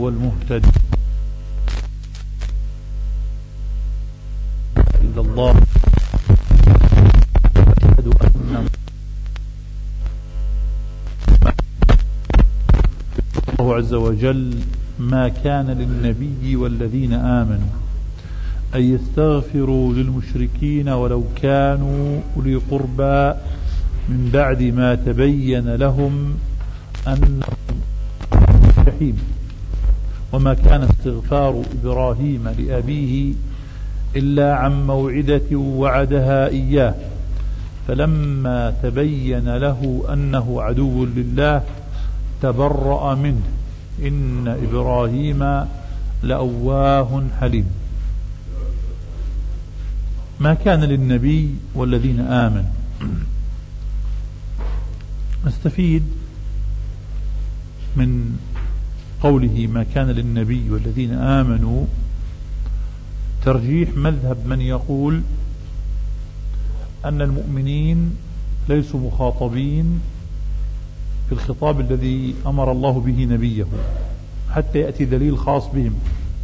هو المهتد إلا الله. أشهد أن الله عز وجل ما كان للنبي والذين آمنوا أن يستغفروا للمشركين ولو كانوا أولي قربى من بعد ما تبين لهم أنهم جحيم. وما كان استغفار إبراهيم لأبيه إلا عن موعدة وعدها إياه فلما تبين له أنه عدو لله تبرأ منه إن إبراهيم لأواه حليم. ما كان للنبي والذين آمنوا. نستفيد من قوله ما كان للنبي والذين آمنوا ترجيح مذهب من يقول أن المؤمنين ليسوا مخاطبين في الخطاب الذي أمر الله به نبيه حتى يأتي دليل خاص بهم.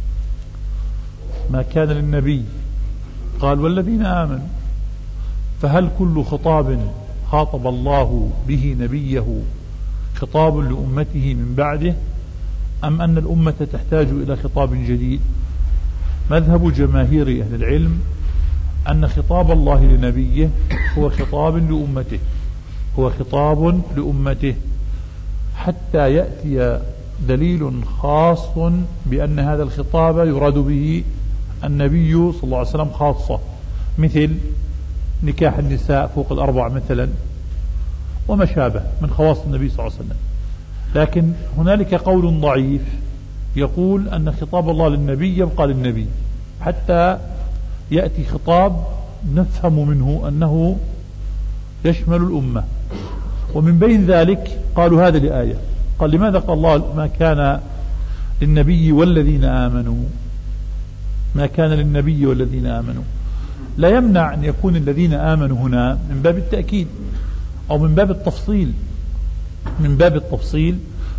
ما كان للنبي قال والذين آمنوا، فهل كل خطاب خاطب الله به نبيه خطاب لأمته من بعده، أم أن الأمة تحتاج إلى خطاب جديد؟ مذهب جماهير أهل العلم أن خطاب الله لنبيه هو خطاب لأمته، هو خطاب لأمته حتى يأتي دليل خاص بأن هذا الخطاب يراد به النبي صلى الله عليه وسلم خاصة، مثل نكاح النساء فوق الأربع مثلا وما شابه من خواص النبي صلى الله عليه وسلم. لكن هنالك قول ضعيف يقول أن خطاب الله للنبي يبقى للنبي حتى يأتي خطاب نفهم منه أنه يشمل الأمة. ومن بين ذلك قالوا هذا لآية، قال لماذا قال الله ما كان للنبي والذين آمنوا؟ ما كان للنبي والذين آمنوا لا يمنع أن يكون الذين آمنوا هنا من باب التأكيد أو من باب التفصيل، من باب التفصيل.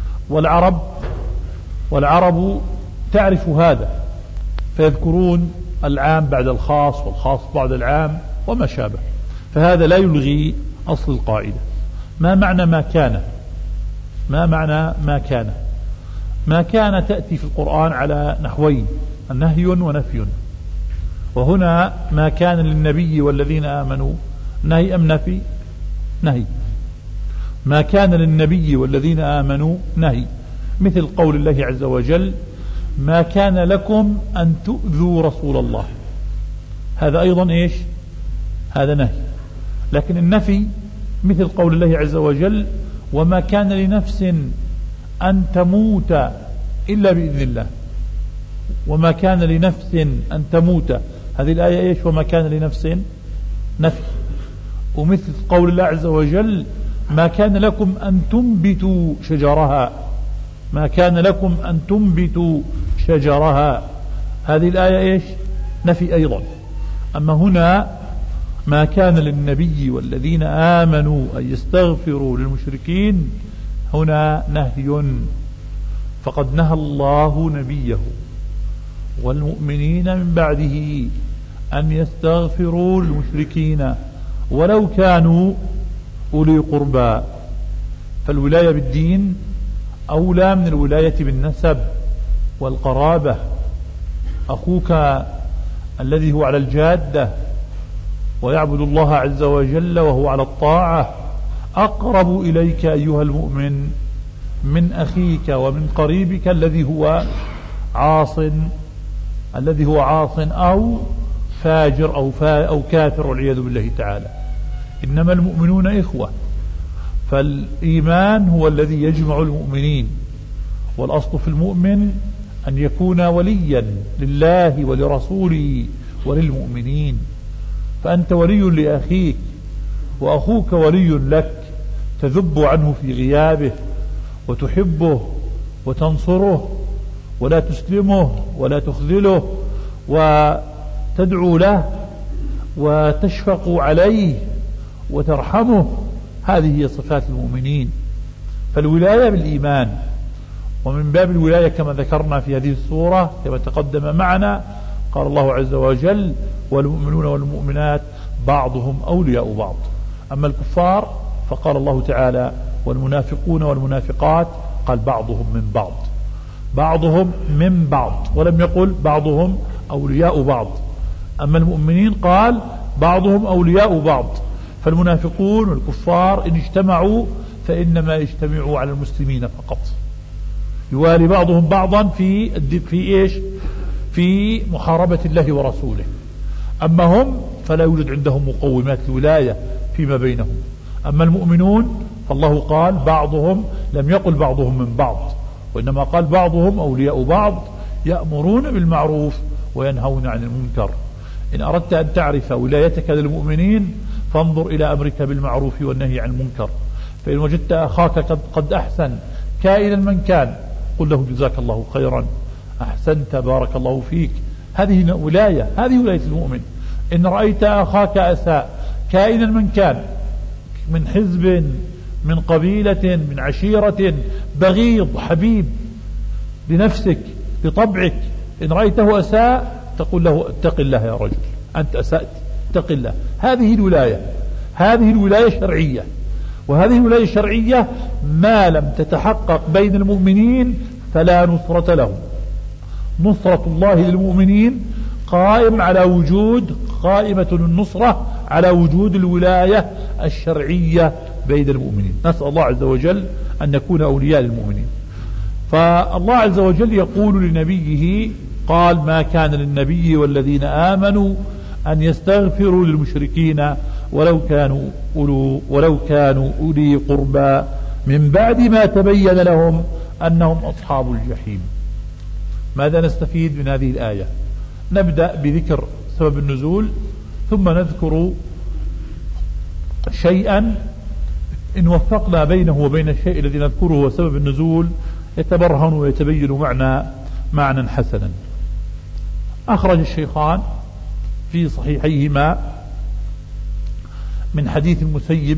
والعرب تعرف هذا فيذكرون العام بعد الخاص والخاص بعد العام وما شابه، فهذا لا يلغي أصل القاعدة. ما معنى ما كان؟ ما معنى ما كان؟ ما كان تأتي في القرآن على نحوين، النهي ونفي. وهنا ما كان للنبي والذين آمنوا نهي أم نفي؟ نهي. ما كان للنبي والذين آمنوا نهي، مثل قول الله عز وجل ما كان لكم أن تؤذوا رسول الله، هذا أيضا إيش؟ هذا نهي. لكن النفي مثل قول الله عز وجل وما كان لنفس أن تموت إلا بإذن الله، وما كان لنفس أن تموت، هذه الآية إيش؟ وما كان لنفس نفي. ومثل قول الله عز وجل ما كان لكم أن تنبتوا شجرها، ما كان لكم أن تنبتوا شجرها، هذه الآية إيش؟ نفي أيضا. أما هنا ما كان للنبي والذين آمنوا أن يستغفروا للمشركين، هنا نهي، فقد نهى الله نبيه والمؤمنين من بعده أن يستغفروا للمشركين ولو كانوا أولي قربى. فالولاية بالدين أولى من الولاية بالنسب والقرابة. أخوك الذي هو على الجادة ويعبد الله عز وجل وهو على الطاعة أقرب إليك أيها المؤمن من أخيك ومن قريبك الذي هو عاص، أو فاجر أو كافر والعياذ بالله تعالى. إنما المؤمنون إخوة، فالإيمان هو الذي يجمع المؤمنين، والأصل في المؤمن أن يكون وليا لله ولرسوله وللمؤمنين. فأنت ولي لأخيك وأخوك ولي لك، تذب عنه في غيابه وتحبه وتنصره ولا تسلمه ولا تخذله وتدعو له وتشفق عليه وترحمه. هذه هي صفات المؤمنين. فالولاية بالإيمان ومن باب الولاية كما ذكرنا في هذه السورة كما تقدم معنا، قال الله عز وجل: والمؤمنون والمؤمنات بعضهم أولياء بعض. أما الكفار فقال الله تعالى: والمنافقون والمنافقات، قال بعضهم من بعض، بعضهم من بعض، ولم يقل بعضهم أولياء بعض. أما المؤمنين قال بعضهم أولياء بعض. فالمنافقون والكفار إن اجتمعوا فإنما يجتمعوا على المسلمين فقط، يوالي بعضهم بعضا في محاربة الله ورسوله. أما هم فلا يوجد عندهم مقومات الولاية فيما بينهم. أما المؤمنون فالله قال بعضهم، لم يقل بعضهم من بعض، وإنما قال بعضهم أولياء بعض، يأمرون بالمعروف وينهون عن المنكر. إن أردت أن تعرف ولايتك للمؤمنين فانظر إلى أمرك بالمعروف والنهي عن المنكر. فإن وجدت أخاك قد أحسن كائنا من كان، قل له: جزاك الله خيرا، أحسنت، بارك الله فيك. هذه ولاية المؤمن. إن رأيت أخاك أساء كائنا من كان، من حزب، من قبيلة، من عشيرة، بغيض، حبيب لنفسك بطبعك، إن رأيته أساء تقول له: اتق الله يا رجل، أنت أسأت، اتق الله. هذه الولاية شرعية. وهذه الولاية الشرعية ما لم تتحقق بين المؤمنين فلا نصرة لهم. نصرة الله للمؤمنين قائمة النصرة على وجود الولاية الشرعية بين المؤمنين. نسأل الله عز وجل أن نكون أولياء للمؤمنين. فالله عز وجل يقول لنبيه، قال: ما كان للنبي والذين آمنوا أن يستغفروا للمشركين ولو كانوا أولي قربى من بعد ما تبين لهم أنهم أصحاب الجحيم. ماذا نستفيد من هذه الآية؟ نبدأ بذكر سبب النزول، ثم نذكر شيئا إن وفقنا بينه وبين الشيء الذي نذكره هو سبب النزول يتبرهن ويتبين معنى حسنا. أخرج الشيخان في صحيحيهما من حديث المسيب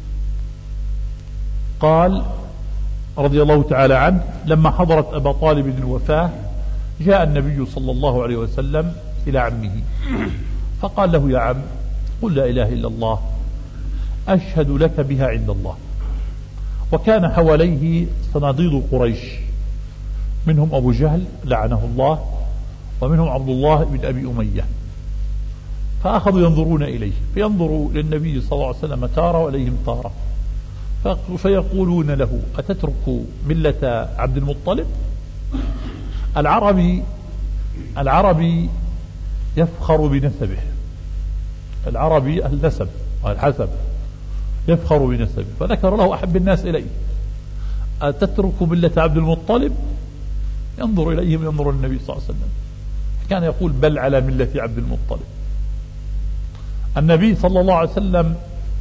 قال رضي الله تعالى عنه: لما حضرت أبا طالب الوفاة جاء النبي صلى الله عليه وسلم إلى عمه فقال له: يا عم، قل لا إله إلا الله أشهد لك بها عند الله. وكان حواليه صناديد قريش، منهم أبو جهل لعنه الله، ومنهم عبد الله بن أبي أمية. فأخذوا ينظرون إليه، فينظروا للنبي صلى الله عليه وسلم تارة وإليهم تارة، فيقولون له: أتترك ملة عبد المطلب؟ العربي يفخر بنسبه، العربي النسب والحسب، يفخر بنسبه. فذكر له أحب الناس إليه: أتترك ملة عبد المطلب؟ ينظر إليهم، ينظر النبي صلى الله عليه وسلم، كان يقول: بل على ملة عبد المطلب. النبي صلى الله عليه وسلم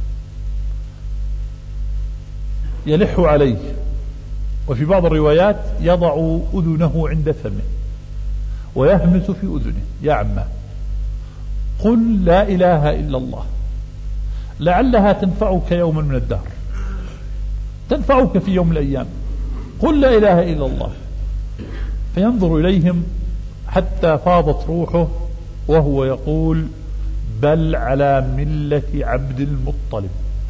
يلح عليه، وفي بعض الروايات يضع أذنه عند فمه ويهمس في أذنه: يا عمه، قل لا إله إلا الله لعلها تنفعك يوما من الدهر، تنفعك في يوم من الأيام، قل لا إله إلا الله. فينظر إليهم حتى فاضت روحه وهو يقول: بل على ملة عبد المطلب.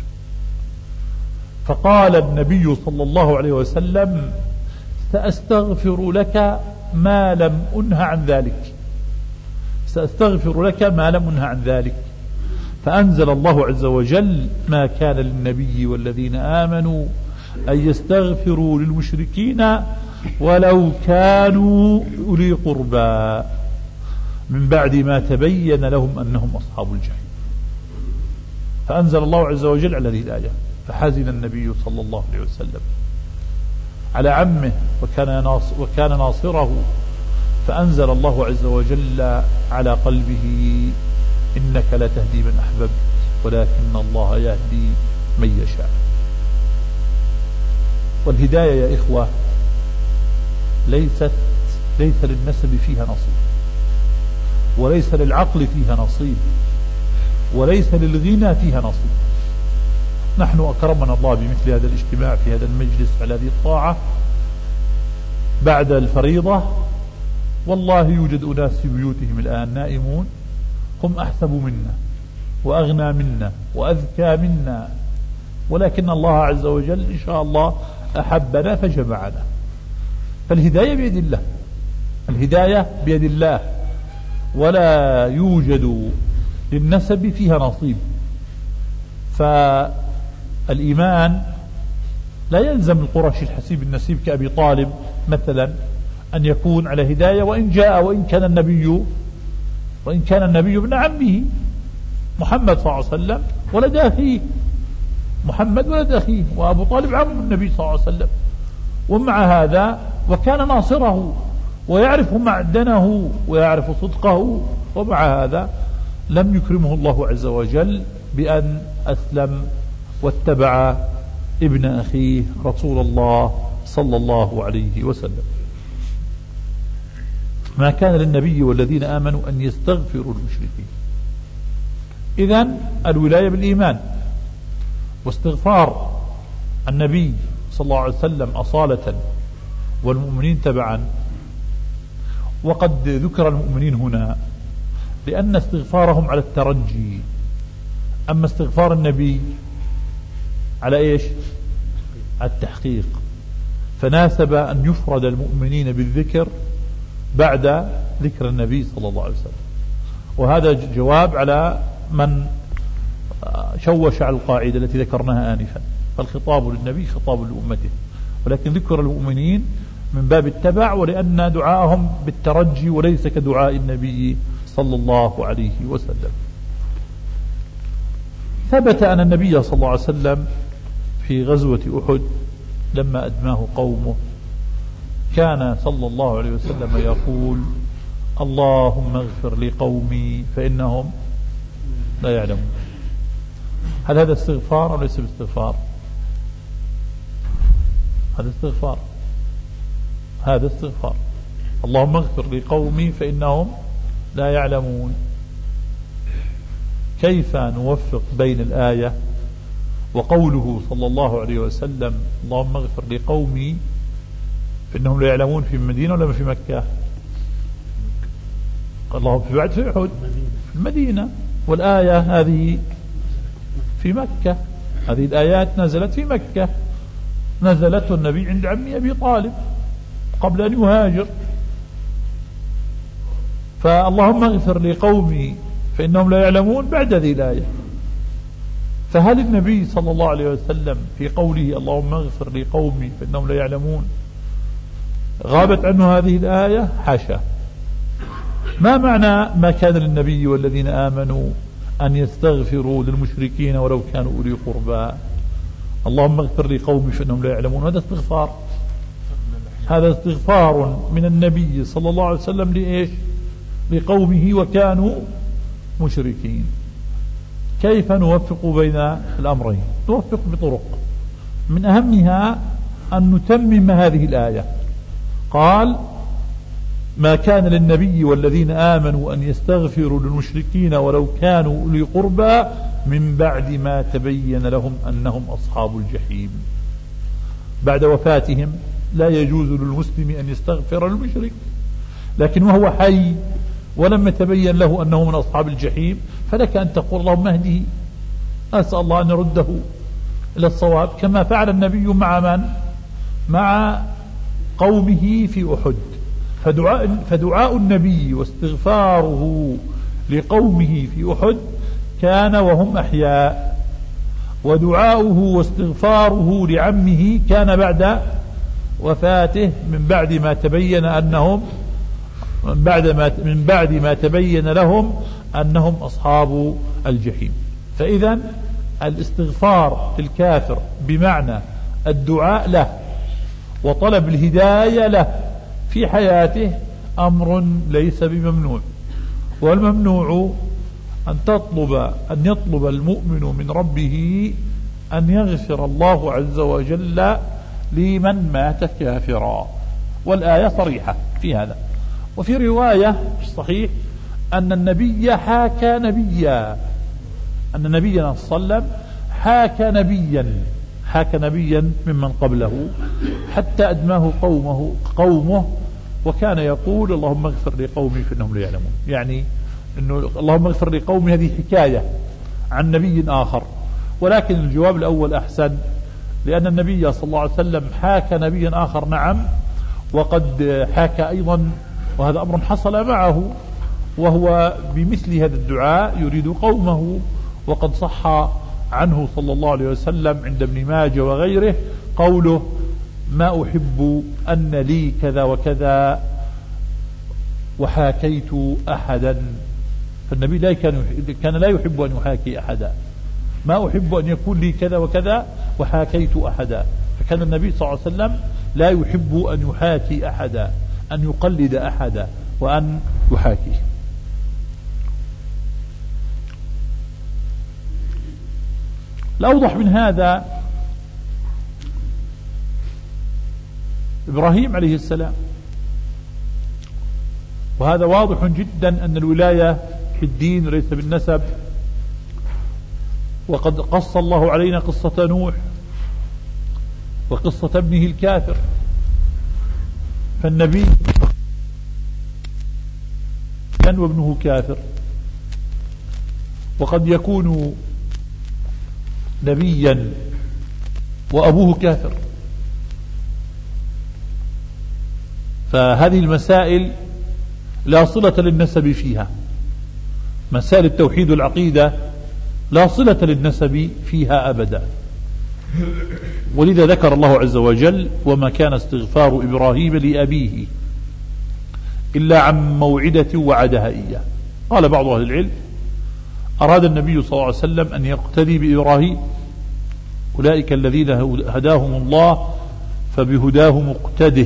فقال النبي صلى الله عليه وسلم: سأستغفر لك ما لم أنه عن ذلك، سأستغفر لك ما لم أنه عن ذلك. فأنزل الله عز وجل: ما كان للنبي والذين آمنوا أن يستغفروا للمشركين ولو كانوا أولي قربى من بعد ما تبين لهم أنهم أصحاب الجحيم. فأنزل الله عز وجل على هذه الآية، فحزن النبي صلى الله عليه وسلم على عمه وكان ناصره، فأنزل الله عز وجل على قلبه: إنك لا تهدي من أحببت ولكن الله يهدي من يشاء. والهداية يا إخوة ليس للنسب فيها نصيب، وليس للعقل فيها نصيب، وليس للغنى فيها نصيب. نحن أكرمنا الله بمثل هذا الاجتماع في هذا المجلس على هذه الطاعة بعد الفريضة والله يوجد أناس في بيوتهم الآن نائمون هم أحسب منا وأغنى منا وأذكى منا، ولكن الله عز وجل إن شاء الله أحبنا فجمعنا. فالهداية بيد الله، الهداية بيد الله، ولا يوجد للنسب فيها نصيب. فالإيمان لا يلزم القرشي الحسيب النسيب كأبي طالب مثلا أن يكون على هداية وإن كان النبي ابن عمه محمد صلى الله عليه وسلم ولد أخيه، محمد ولد أخيه، وأبو طالب عم النبي صلى الله عليه وسلم، ومع هذا وكان ناصره ويعرف معدنه ويعرف صدقه، ومع هذا لم يكرمه الله عز وجل بأن أسلم واتبع ابن أخيه رسول الله صلى الله عليه وسلم. ما كان للنبي والذين آمنوا أن يستغفروا المشركين. إذن الولاية بالإيمان واستغفار النبي صلى الله عليه وسلم أصالة والمؤمنين تبعا. وقد ذكر المؤمنين هنا لأن استغفارهم على الترجي، أما استغفار النبي على إيش؟ على التحقيق، فناسب أن يفرد المؤمنين بالذكر بعد ذكر النبي صلى الله عليه وسلم. وهذا جواب على من شوش على القاعدة التي ذكرناها آنفا، فالخطاب للنبي خطاب لأمته، ولكن ذكر المؤمنين من باب التبع، ولأن دعاءهم بالترجي وليس كدعاء النبي صلى الله عليه وسلم. ثبت أن النبي صلى الله عليه وسلم في غزوة أحد لما أدماه قومه كان صلى الله عليه وسلم يقول: اللهم اغفر لقومي فإنهم لا يعلمون. هل هذا استغفار أو ليس باستغفار؟ هذا استغفار. اللهم اغفر لقومي فإنهم لا يعلمون. كيف نوفق بين الآية وقوله صلى الله عليه وسلم اللهم اغفر لقومي فإنهم لا يعلمون في المدينة ولا في مكة؟ الله في بعد في أحد في المدينة، والآية هذه في مكة. هذه الآيات نزلت في مكة، نزلت النبي عند عمي أبي طالب قبل أن يهاجر. فاللهم اغفر لقومي فإنهم لا يعلمون بعد هذه الآية. فهل النبي صلى الله عليه وسلم في قوله اللهم اغفر لقومي فإنهم لا يعلمون غابت عنه هذه الآية؟ حاشا. ما معنى ما كان للنبي والذين آمنوا أن يستغفروا للمشركين ولو كانوا أولي قربى؟ اللهم اغفر لقومي فإنهم لا يعلمون، هذا استغفار، هذا استغفار من النبي صلى الله عليه وسلم لإيش؟ لقومه وكانوا مشركين. كيف نوفق بين الأمرين؟ نوفق بطرق، من أهمها أن نتمم هذه الآية. قال: ما كان للنبي والذين آمنوا أن يستغفروا للمشركين ولو كانوا أولي قربى من بعد ما تبين لهم أنهم أصحاب الجحيم. بعد وفاتهم لا يجوز للمسلم أن يستغفر للمشرك، لكن وهو حي ولم يتبين له أنه من أصحاب الجحيم فلك أن تقول اللهم اهده، أسأل الله أن يرده إلى الصواب، كما فعل النبي مع من؟ مع قومه في أحد. فدعاء النبي واستغفاره لقومه في أحد كان وهم أحياء، ودعاؤه واستغفاره لعمه كان بعد وفاته من بعد ما تبين أنهم من بعد ما تبين لهم أنهم أصحاب الجحيم. فإذا الاستغفار للكافر بمعنى الدعاء له وطلب الهداية له في حياته أمر ليس بممنوع، والممنوع أن يطلب المؤمن من ربه أن يغفر الله عز وجل لمن مات كافرا، والآية صريحة في هذا. وفي رواية في الصحيح أن النبي حاكى نبيا، أن نبينا صلى الله عليه وسلم حاك نبيا ممن قبله حتى أدماه قومه وكان يقول اللهم اغفر لقومي فإنهم لا يعلمون. يعني أنه اللهم اغفر لقومي هذه حكاية عن نبي آخر، ولكن الجواب الأول أحسن، لأن النبي صلى الله عليه وسلم حاك نبيا آخر نعم، وقد حاك أيضا وهذا أمر حصل معه، وهو بمثل هذا الدعاء يريد قومه. وقد صح عنه صلى الله عليه وسلم عند ابن ماجه وغيره قوله ما أحب أن لي كذا وكذا وحاكيت أحدا. فالنبي كان لا يحب أن يحاكي أحدا، ما أحب أن يكون لي كذا وكذا وحاكيت أحدا. فكان النبي صلى الله عليه وسلم لا يحب أن يحاكي أحدا، أن يقلد أحدا وأن يحاكيه. الأوضح من هذا إبراهيم عليه السلام، وهذا واضح جدا أن الولاية في الدين ليس بالنسب. وقد قص الله علينا قصة نوح وقصة ابنه الكافر، فالنبي كان وابنه كافر، وقد يكون نبيا وأبوه كافر. فهذه المسائل لا صلة للنسب فيها، مسائل التوحيد والعقيدة لا صلة للنسب فيها أبدا. ولذا ذكر الله عز وجل وما كان استغفار إبراهيم لأبيه إلا عن موعدة وعدها إياه. قال بعض أهل العلم أراد النبي صلى الله عليه وسلم أن يقتدي بإبراهيم، أولئك الذين هداهم الله فبهداه مقتده.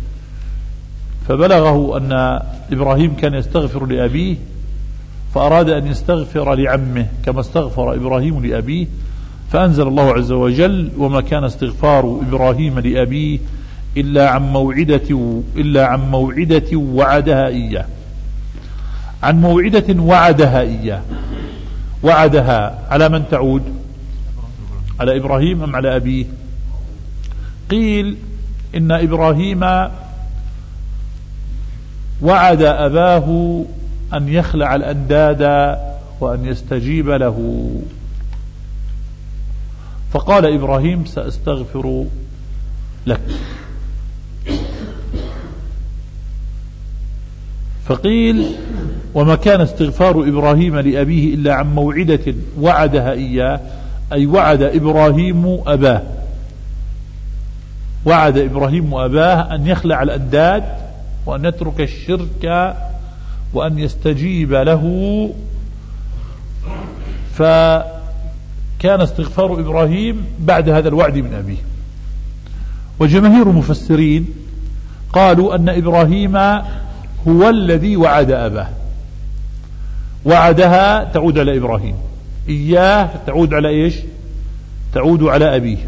فبلغه أن إبراهيم كان يستغفر لأبيه، فأراد أن يستغفر لعمه كما استغفر إبراهيم لأبيه، فأنزل الله عز وجل وما كان استغفار إبراهيم لأبيه إلا عن موعدة وعدها إياه. عن موعدة وعدها إياه، وعدها على من تعود؟ على إبراهيم أم على أبيه؟ قيل إن إبراهيم وعد أباه أن يخلع الأنداد وأن يستجيب له، فقال إبراهيم سأستغفر لك. فقيل وما كان استغفار إبراهيم لأبيه إلا عن موعدة وعدها إياه، أي وعد إبراهيم أباه، وعد إبراهيم أباه أن يخلع الأنداد وأن يترك الشرك وأن يستجيب له. فكان استغفار إبراهيم بعد هذا الوعد من أبيه. وجماهير المفسرين قالوا أن إبراهيم هو الذي وعد أباه، وعدها تعود على إبراهيم، إياه تعود على إيش؟ تعود على أبيه.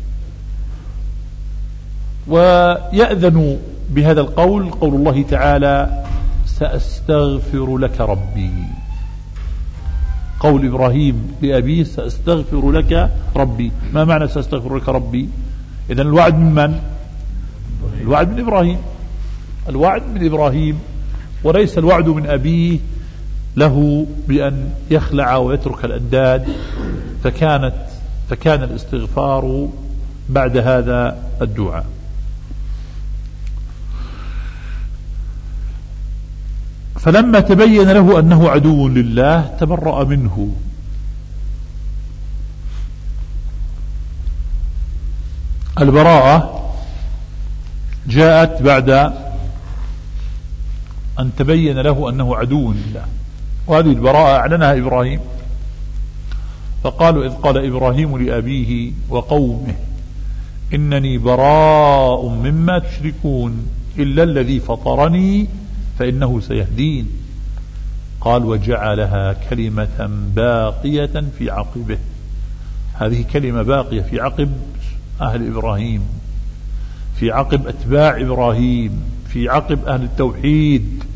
ويأذن بهذا القول قول الله تعالى سأستغفر لك ربي، قول إبراهيم لأبيه سأستغفر لك ربي. ما معنى سأستغفر لك ربي؟ إذن الوعد من من؟ الوعد من إبراهيم، الوعد من إبراهيم، وليس الوعد من أبيه له بأن يخلع ويترك الأنداد. فكان الاستغفار بعد هذا الدعاء. فلما تبين له أنه عدو لله تبرأ منه. البراءة جاءت بعد أن تبين له أنه عدو لله، وهذه البراءة أعلنها إبراهيم. فقالوا إذ قال إبراهيم لأبيه وقومه إنني براء مما تشركون إلا الذي فطرني فإنه سيهدين. قال وجعلها كلمة باقية في عقبه. هذه كلمة باقية في عقب أهل إبراهيم، في عقب أتباع إبراهيم، في عقب أهل التوحيد.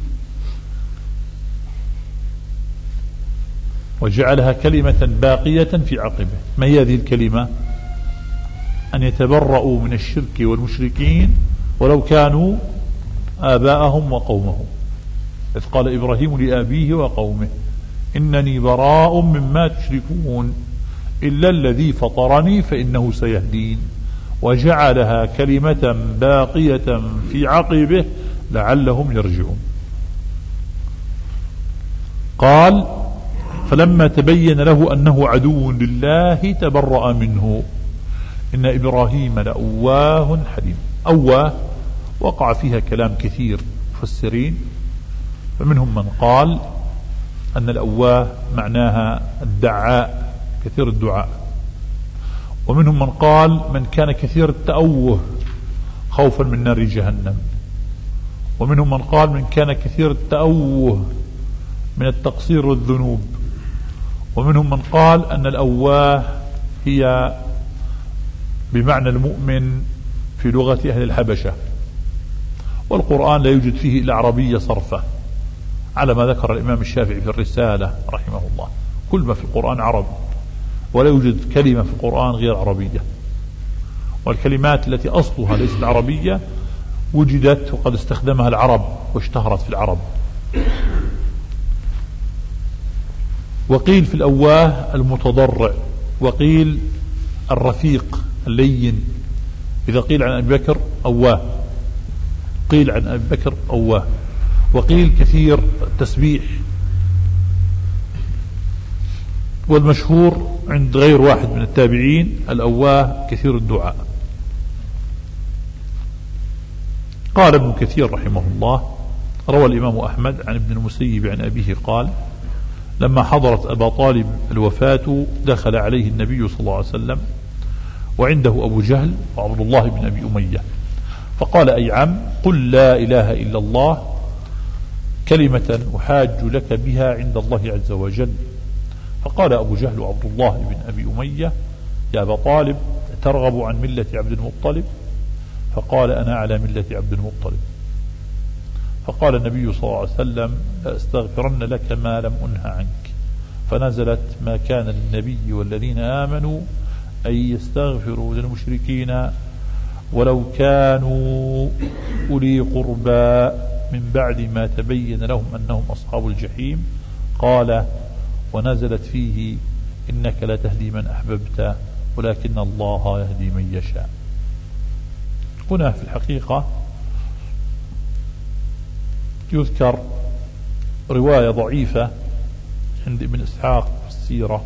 وجعلها كلمة باقية في عقبه. ما هي هذه الكلمة؟ أن يتبرؤوا من الشرك والمشركين ولو كانوا آباءهم وقومهم، إذ قال إبراهيم لأبيه وقومه إنني براء مما تشركون إلا الذي فطرني فإنه سيهدين، وجعلها كلمة باقية في عقبه لعلهم يرجعون. قال فلما تبين له أنه عدو لله تبرأ منه إن إبراهيم لأواه حليم. أواه وقع فيها كلام كثير مفسرين، فمنهم من قال أن الأواه معناها الدعاء كثير الدعاء، ومنهم من قال من كان كثير التأوه خوفا من نار جهنم، ومنهم من قال من كان كثير التأوه من التقصير والذنوب، ومنهم من قال أن الأواه هي بمعنى المؤمن في لغة أهل الحبشة، والقرآن لا يوجد فيه إلا عربية صرفة على ما ذكر الإمام الشافعي في الرسالة رحمه الله، كل ما في القرآن عربي ولا يوجد كلمة في القرآن غير عربية، والكلمات التي أصلها ليست عربية وجدت وقد استخدمها العرب واشتهرت في العرب. وقيل في الأواه المتضرع، وقيل الرفيق اللين، إذا قيل عن أبي بكر أواه قيل عن أبي بكر أواه، وقيل كثير التسبيح، والمشهور عند غير واحد من التابعين الأواه كثير الدعاء. قال ابن كثير رحمه الله روى الإمام أحمد عن ابن المسيب عن أبيه قال لما حضرت أبا طالب الوفاة دخل عليه النبي صلى الله عليه وسلم وعنده أبو جهل وعبد الله بن أبي أمية، فقال أي عم قل لا إله إلا الله كلمة أحاج لك بها عند الله عز وجل. فقال أبو جهل وعبد الله بن أبي أمية يا أبا طالب ترغب عن ملة عبد المطلب؟ فقال أنا على ملة عبد المطلب. فقال النبي صلى الله عليه وسلم لأستغفرن لك ما لم أنه عنك، فنزلت ما كان للنبي والذين آمنوا أن يستغفروا للمشركين ولو كانوا أولي قربى من بعد ما تبين لهم أنهم أصحاب الجحيم. قال ونزلت فيه إنك لا تهدي من أحببت ولكن الله يهدي من يشاء. هنا في الحقيقة يذكر رواية ضعيفة عند ابن إسحاق في السيرة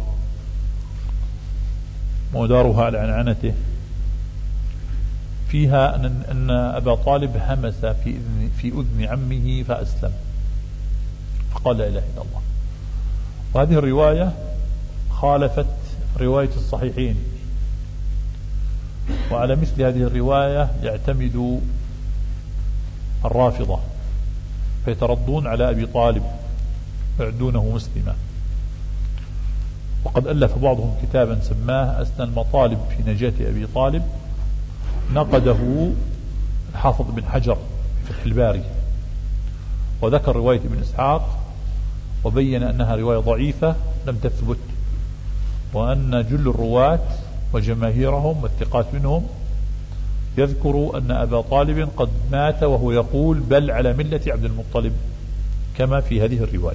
مدارها على عنعنته، فيها أن أبا طالب همس في أذن عمه فأسلم فقال لا إله إلا الله. وهذه الرواية خالفت رواية الصحيحين، وعلى مثل هذه الرواية يعتمد الرافضة فيتردون على أبي طالب ويعدونه مسلما. وقد ألف بعضهم كتابا سماه أسنى المطالب في نجاة أبي طالب، نقده الحافظ بن حجر في فتح الباري، وذكر رواية ابن إسحاق وبين أنها رواية ضعيفة لم تثبت، وأن جل الرواة وجماهيرهم والثقات منهم يذكر أن أبا طالب قد مات وهو يقول بل على ملة عبد المطلب كما في هذه الرواية.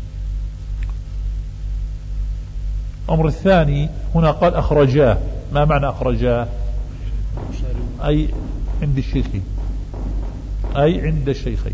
الأمر الثاني هنا قال أخرجاه، ما معنى أخرجاه؟ أي عند الشيخين، أي عند الشيخين.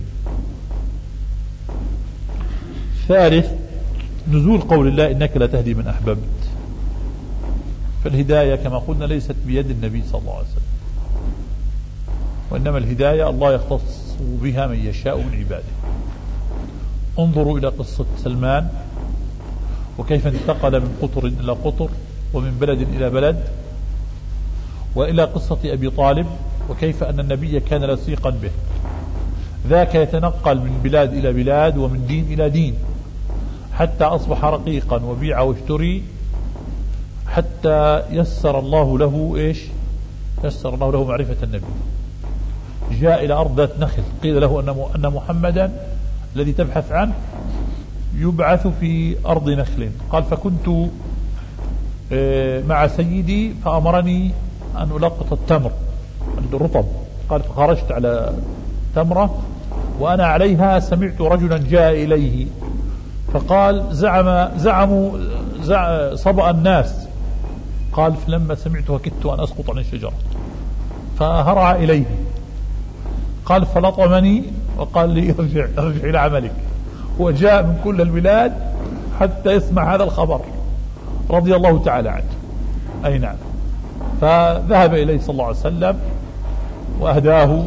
ثالث نزول قول الله إنك لا تهدي من أحببت، فالهداية كما قلنا ليست بيد النبي صلى الله عليه وسلم، وإنما الهداية الله يختص بها من يشاء من عباده. انظروا إلى قصة سلمان وكيف انتقل من قطر إلى قطر ومن بلد إلى بلد، وإلى قصة أبي طالب وكيف أن النبي كان لصيقا به، ذاك يتنقل من بلاد إلى بلاد ومن دين إلى دين حتى أصبح رقيقا وبيع واشتري، حتى يسر الله له إيش؟ يسر الله له معرفة النبي. جاء إلى أرض ذات نخل، قيل له أن محمدا الذي تبحث عنه يبعث في أرض نخل، قال فكنت مع سيدي فأمرني أن ألقط التمر الرطب. قال فخرجت على تمرة وأنا عليها سمعت رجلا جاء إليه فقال زعموا صبأ الناس. قال فلما سمعتها كدت أن أسقط عن الشجرة فهرع إليه. قال فلطمني وقال لي ارجع إلى عملك. وجاء من كل البلاد حتى يسمع هذا الخبر رضي الله تعالى عنه. أي نعم. فذهب إليه صلى الله عليه وسلم وأهداه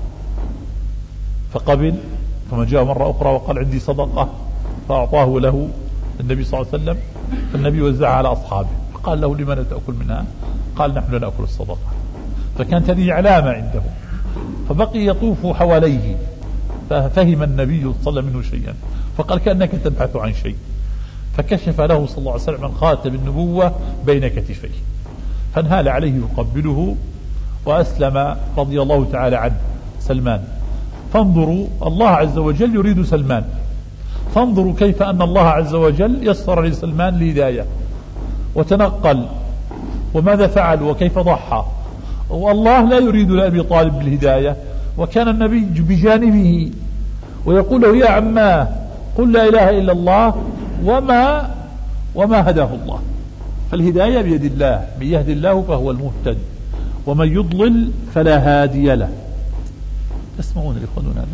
فقبل. ثم جاء مرة أخرى وقال عندي صدقة فأعطاه له النبي صلى الله عليه وسلم. فالنبي وزعها على أصحابه فقال له لماذا تأكل منها؟ قال نحن لا نأكل الصدقة. فكانت هذه علامة عنده فبقي يطوف حواليه ففهم النبي صلى الله عليه وسلم منه شيئا فقال كأنك تبحث عن شيء فكشف له صلى الله عليه وسلم عن خاتم النبوة بين كتفيه فانهال عليه يقبله وأسلم رضي الله تعالى عنه سلمان. فانظروا الله عز وجل يريد سلمان. فانظروا كيف أن الله عز وجل يسر لسلمان الهداية وتنقل وماذا فعل وكيف ضحى. والله لا يريد لأبي طالب بالهداية وكان النبي بجانبه ويقول له يا عماه قل لا إله إلا الله وما هداه الله. فالهداية بيد الله من يهد الله فهو المهتد ومن يضلل فلا هادي له. تسمعون الإخوان هذا؟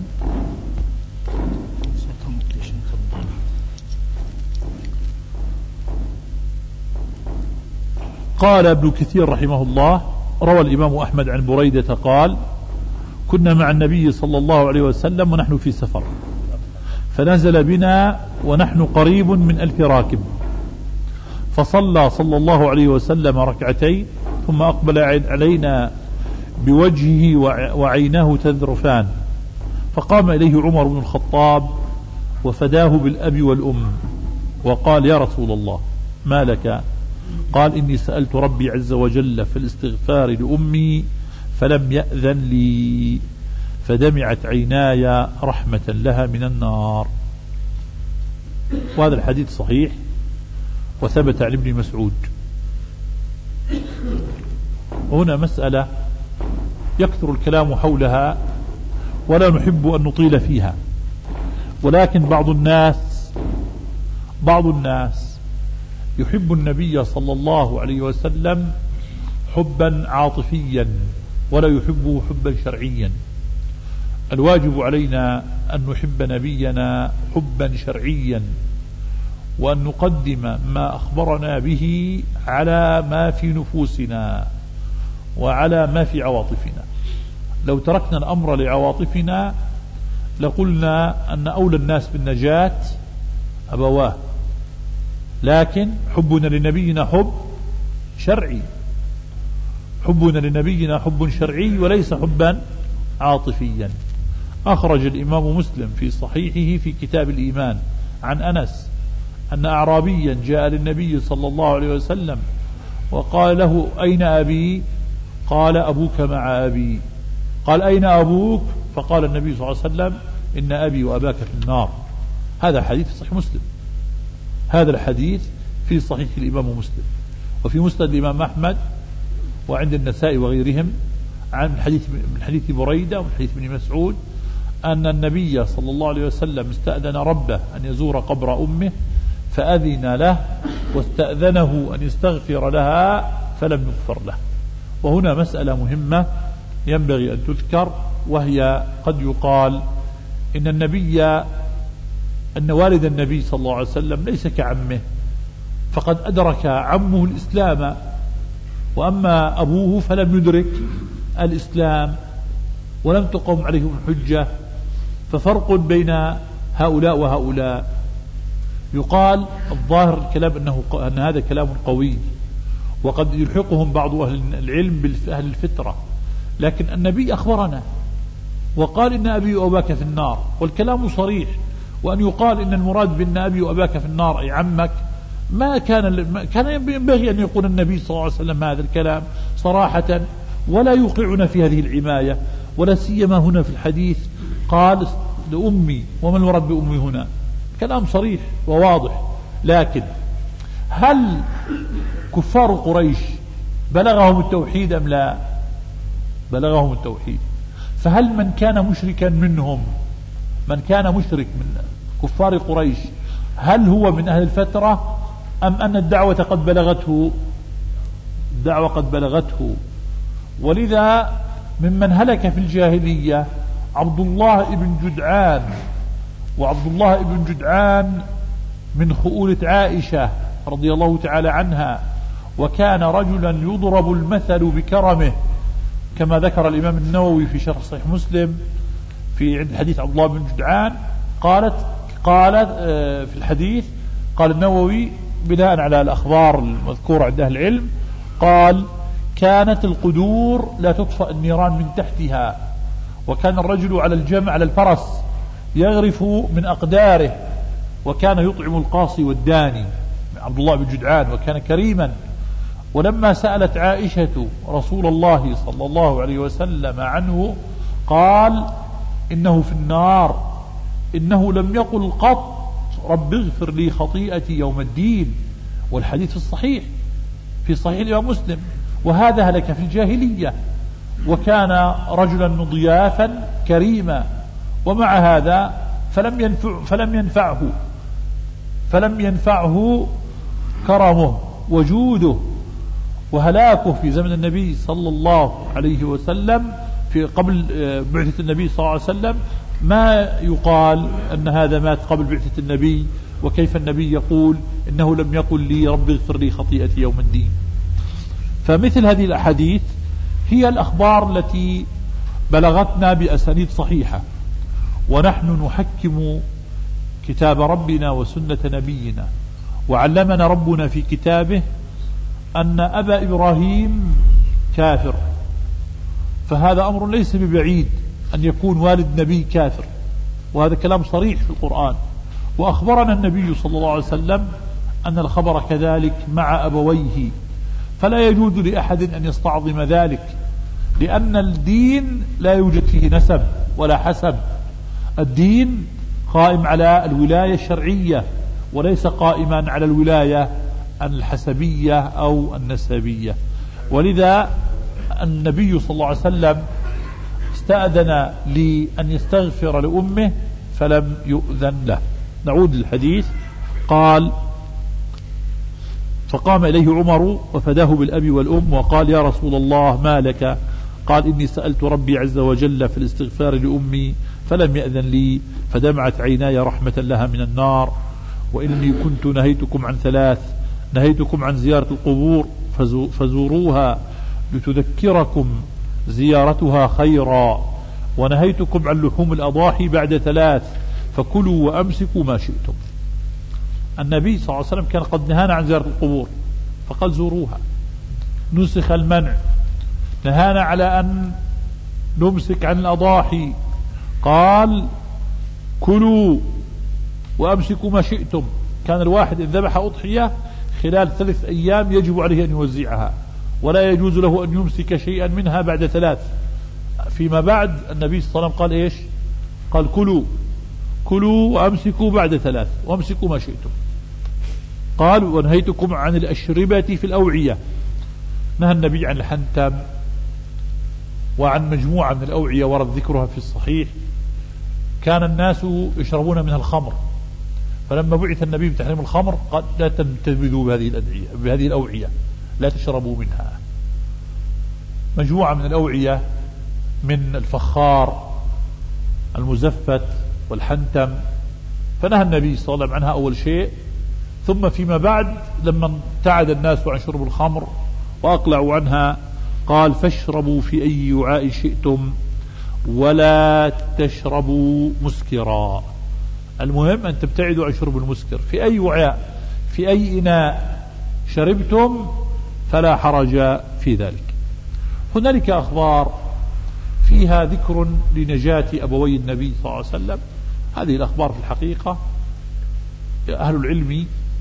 قال ابن كثير رحمه الله روى الإمام أحمد عن بريدة قال كنا مع النبي صلى الله عليه وسلم ونحن في سفر فنزل بنا ونحن قريب من 1000 راكب فصلى صلى الله عليه وسلم ركعتين ثم أقبل علينا بوجهه وعيناه تذرفان فقام إليه عمر بن الخطاب وفداه بالأب والأم وقال يا رسول الله ما لك؟ قال إني سألت ربي عز وجل في الاستغفار لأمي فلم يأذن لي فدمعت عيناي رحمة لها من النار. وهذا الحديث صحيح وثبت عن ابن مسعود. وهنا مسألة يكثر الكلام حولها ولا نحب أن نطيل فيها ولكن بعض الناس يحب النبي صلى الله عليه وسلم حبا عاطفيا ولا يحبه حبا شرعيا. الواجب علينا أن نحب نبينا حبا شرعيا وأن نقدم ما أخبرنا به على ما في نفوسنا وعلى ما في عواطفنا. لو تركنا الأمر لعواطفنا لقلنا أن أولى الناس بالنجاة أبواه. لكن حبنا لنبينا حب شرعي. حبنا لنبينا حب شرعي وليس حبا عاطفيا. أخرج الإمام مسلم في صحيحه في كتاب الإيمان عن أنس أن أعرابيا جاء للنبي صلى الله عليه وسلم وقال له أين أبي؟ قال أبوك مع أبي. قال أين أبوك؟ فقال النبي صلى الله عليه وسلم إن أبي وأباك في النار. هذا حديث في صحيح مسلم. هذا الحديث في صحيح الإمام مسلم وفي مسند الإمام أحمد وعند النسائي وغيرهم عن حديث بريدة ومن حديث ابن مسعود أن النبي صلى الله عليه وسلم استأذن ربه أن يزور قبر أمه فأذن له واستأذنه أن يستغفر لها فلم يغفر له. وهنا مسألة مهمة ينبغي أن تذكر وهي قد يقال أن والد النبي صلى الله عليه وسلم ليس كعمه فقد أدرك عمه الإسلام وأما أبوه فلم يدرك الإسلام ولم تقم عليهم الحجة ففرق بين هؤلاء وهؤلاء. يقال الظاهر الكلام أن هذا كلام قوي وقد يلحقهم بعض أهل العلم بأهل الفترة لكن النبي أخبرنا وقال إن أبي وأباك في النار والكلام صريح. وأن يقال إن المراد بأن أبي وأباك في النار أي عمك ما كان ينبغي أن يقول النبي صلى الله عليه وسلم هذا الكلام صراحة ولا يوقعنا في هذه العماية ولا سيما هنا في الحديث قال لأمي وما المراد بأمي هنا كلام صريح وواضح. لكن هل كفار قريش بلغهم التوحيد أم لا؟ بلغهم التوحيد. فهل من كان مشركا منهم، من كان مشرك من كفار قريش، هل هو من أهل الفترة أم أن الدعوة قد بلغته؟ الدعوة قد بلغته. ولذا ممن هلك في الجاهلية عبد الله بن جدعان، وعبد الله بن جدعان من خؤولة عائشة رضي الله تعالى عنها، وكان رجلا يضرب المثل بكرمه، كما ذكر الإمام النووي في شرح صحيح مسلم في عند حديث عبد الله بن جدعان. قالت في الحديث، قال النووي بناء على الأخبار المذكورة عند أهل العلم، قال: كانت القدور لا تطفأ النيران من تحتها، وكان الرجل على الجمع على الفرس يغرف من أقداره، وكان يطعم القاصي والداني. عبد الله بن جدعان وكان كريما. ولما سألت عائشة رسول الله صلى الله عليه وسلم عنه قال: إنه في النار، إنه لم يقل قط رب اغفر لي خطيئتي يوم الدين. والحديث الصحيح في صحيح الإمام مسلم. وهذا هلك في الجاهلية، وكان رجلا مضيافا كريما، ومع هذا فلم ينفعه كرمه وجوده وهلاكه في زمن النبي صلى الله عليه وسلم. في قبل بعثة النبي صلى الله عليه وسلم ما يقال أن هذا مات قبل بعثة النبي، وكيف النبي يقول إنه لم يقل لي رب اغفر لي خطيئتي يوم الدين. فمثل هذه الأحاديث هي الأخبار التي بلغتنا بأسانيد صحيحة، ونحن نحكم كتاب ربنا وسنة نبينا. وعلمنا ربنا في كتابه أن أبا إبراهيم كافر، فهذا أمر ليس ببعيد أن يكون والد نبي كافر، وهذا كلام صريح في القرآن. وأخبرنا النبي صلى الله عليه وسلم أن الخبر كذلك مع أبويه، فلا يجوز لأحد أن يستعظم ذلك، لأن الدين لا يوجد فيه نسب ولا حسب. الدين قائم على الولاية الشرعية، وليس قائما على الولاية الحسبية أو النسبية. ولذا النبي صلى الله عليه وسلم استأذن لأن يستغفر لأمه فلم يؤذن له. نعود للحديث. قال: فقام إليه عمر وفداه بالأب والأم وقال: يا رسول الله ما لك؟ قال: إني سألت ربي عز وجل في الاستغفار لأمي فلم يأذن لي، فدمعت عيناي رحمة لها من النار. وإني كنت نهيتكم عن ثلاث: نهيتكم عن زيارة القبور فزوروها لتذكركم زيارتها خيرا، ونهيتكم عن لحوم الأضاحي بعد ثلاث: فكلوا وأمسكوا ما شئتم. النبي صلى الله عليه وسلم كان قد نهانا عن زيارة القبور فقال زوروها، نسخ المنع. نهانا على أن نمسك عن الأضاحي، قال كلوا وأمسكوا ما شئتم. كان الواحد إن ذبح أضحية خلال 3 أيام يجب عليه أن يوزعها، ولا يجوز له أن يمسك شيئا منها بعد 3. فيما بعد النبي صلى الله عليه وسلم قال إيش؟ قال كلوا وأمسكوا بعد 3 وأمسكوا ما شئتم. قال: ونهيتكم عن الأشربة في الأوعية. نهى النبي عن الحنتم وعن مجموعة من الأوعية ورد ذكرها في الصحيح. كان الناس يشربون منها الخمر، فلما بعث النبي بتحريم الخمر قال: لا تنتبذوا بهذه الأوعية، لا تشربوا منها. مجموعة من الأوعية من الفخار المزفت والحنتم، فنهى النبي صلى الله عليه وسلم عنها أول شيء. ثم فيما بعد لما ابتعد الناس عن شرب الخمر وأقلعوا عنها قال: فاشربوا في أي وعاء شئتم ولا تشربوا مسكرا. المهم أن تبتعدوا عن شرب المسكر. في أي وعاء، في أي إناء شربتم فلا حرج في ذلك. هنالك أخبار فيها ذكر لنجاة أبوي النبي صلى الله عليه وسلم. هذه الأخبار في الحقيقة أهل العلم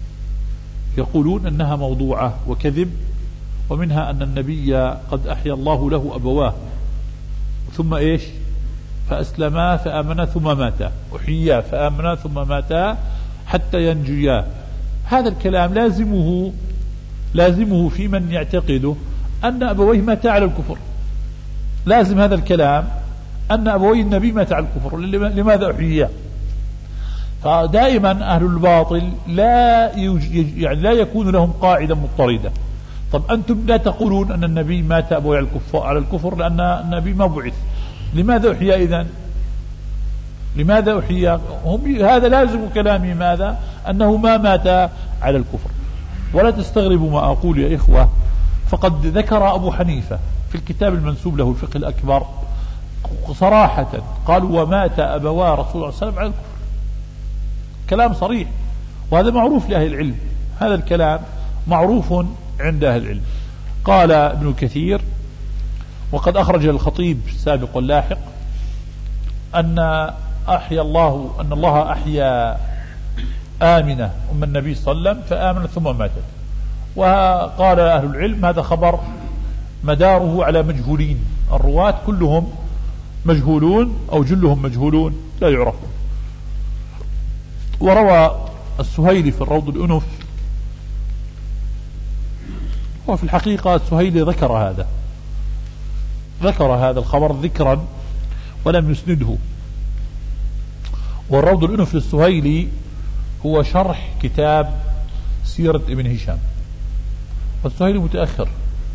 يقولون أنها موضوعة وكذب، ومنها أن النبي قد أحيا الله له أبواه ثم إيش؟ فأسلما فآمنا ثم ماتا، أحيا فآمنا ثم ماتا حتى ينجيا. هذا الكلام لازمه في من يعتقده أن أبويه ماتا على الكفر، لازم هذا الكلام أن أبوي النبي مات على الكفر، لماذا أحييا؟ فدائما أهل الباطل لا يكون لهم قاعدة مضطردة. طب أنتم لا تقولون أن النبي مات أبوي على الكفر لأن النبي ما بعث، لماذا أحيا إذن؟ لماذا أحيا؟ هذا لازم كلامي ماذا؟ أنه ما مات على الكفر. ولا تستغربوا ما أقول يا إخوة، فقد ذكر أبو حنيفة في الكتاب المنسوب له الفقه الأكبر صراحة، قالوا ومات أبوا رسول الله صلى الله عليه وسلم على الكفر. كلام صريح، وهذا معروف لأهل العلم، هذا الكلام معروف عند أهل العلم. قال ابن كثير وقد أخرج الخطيب سابق لاحق أن الله أحيا آمنة أم النبي صلى الله عليه وسلم فآمنت ثم ماتت. وقال أهل العلم هذا خبر مداره على مجهولين، الرواة كلهم مجهولون أو جلهم مجهولون لا يعرفون. وروى السهيلي في الروض الأنف، وفي الحقيقة السهيلي ذكر هذا الخبر ذكرا ولم يسنده. والروض الأنف للسهيلي هو شرح كتاب سيرة ابن هشام، والسهيلي متأخر.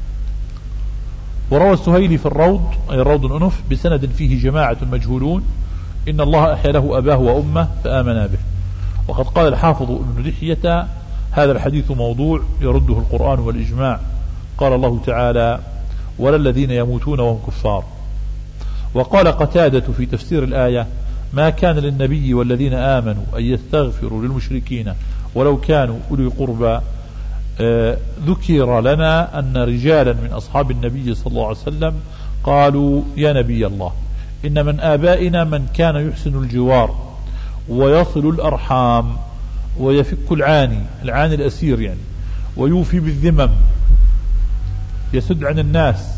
وروى السهيلي في الروض أي الروض الأنف بسند فيه جماعة مجهولون إن الله أحيا له أباه وأمه فآمنا به. وقد قال الحافظ ابن لحية هذا الحديث موضوع يرده القرآن والإجماع. قال الله تعالى ولا الذين يموتون وهم كفار. وقال قتادة في تفسير الآية ما كان للنبي والذين آمنوا أن يستغفروا للمشركين ولو كانوا أولي قربى. ذكر لنا أن رجالا من أصحاب النبي صلى الله عليه وسلم قالوا يا نبي الله إن من آبائنا من كان يحسن الجوار ويصل الأرحام ويفك العاني الأسير يعني، ويوفي بالذمم يسد عن الناس،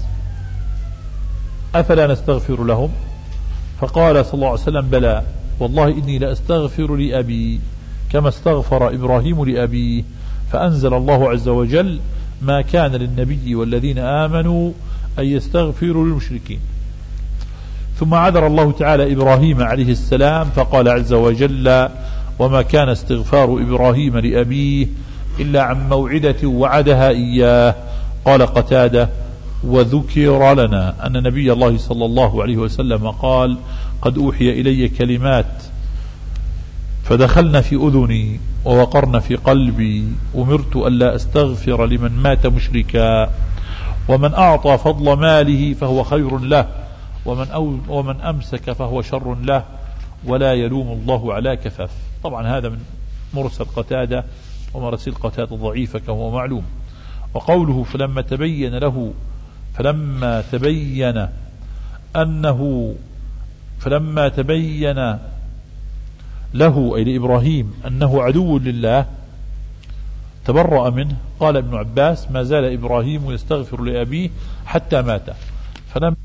أفلا نستغفر لهم؟ فقال صلى الله عليه وسلم بلى والله إني لأستغفر لأبي كما استغفر إبراهيم لأبيه. فأنزل الله عز وجل ما كان للنبي والذين آمنوا أن يستغفروا للمشركين. ثم عذر الله تعالى إبراهيم عليه السلام فقال عز وجل وما كان استغفار إبراهيم لأبيه إلا عن موعدة وعدها إياه. قال قتادة وذكر لنا أن نبي الله صلى الله عليه وسلم قال قد أوحي إلي كلمات فدخلن في أذني ووقرن في قلبي أمرت ألا أستغفر لمن مات مشركا ومن أعطى فضل ماله فهو خير له ومن أمسك فهو شر له ولا يلوم الله على كفاف. طبعا هذا من مرسل قتادة، ومرسل قتادة ضعيفة كما معلوم. وقوله فلما تبين له أي لإبراهيم أنه عدو لله تبرأ منه. قال ابن عباس ما زال إبراهيم يستغفر لأبيه حتى مات. فلما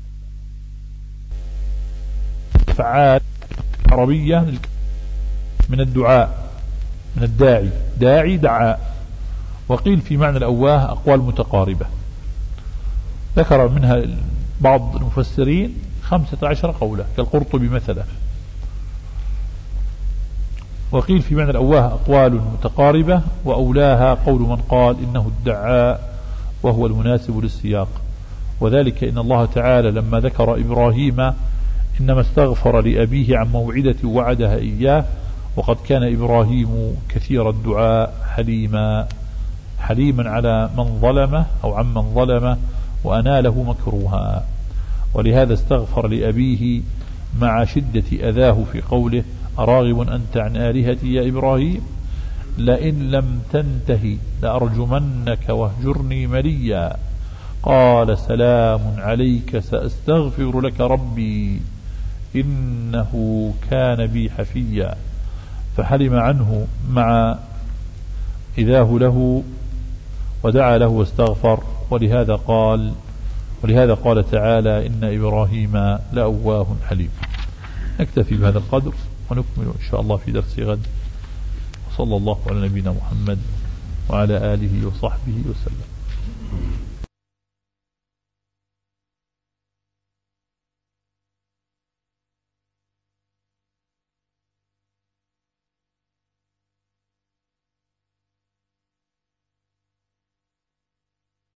فعال عربية من الدعاء، من الداعي دعاء. وقيل في معنى الأواه أقوال متقاربة ذكر منها بعض المفسرين 15 قولا كالقرطبي مثلا. وقيل في معنى الأواه أقوال متقاربة وأولاها قول من قال إنه الدعاء وهو المناسب للسياق. وذلك إن الله تعالى لما ذكر إبراهيم إنما استغفر لأبيه عن موعدة وعدها إياه، وقد كان إبراهيم كثير الدعاء حليما على من ظلمه أو عمن ظلمه وأناله مكروها. ولهذا استغفر لأبيه مع شدة أذاه في قوله أراغب أنت عن آلهتي يا إبراهيم لئن لم تنتهي لأرجمنك واهجرني مليا. قال سلام عليك سأستغفر لك ربي إنه كان بي حفيا. فحلم عنه مع إذاه له ودعا له واستغفر. ولهذا قال تعالى إن إبراهيم لأواه حليم. نكتفي بهذا القدر ونكمل إن شاء الله في درس غد. صلى الله على نبينا محمد وعلى آله وصحبه وسلم.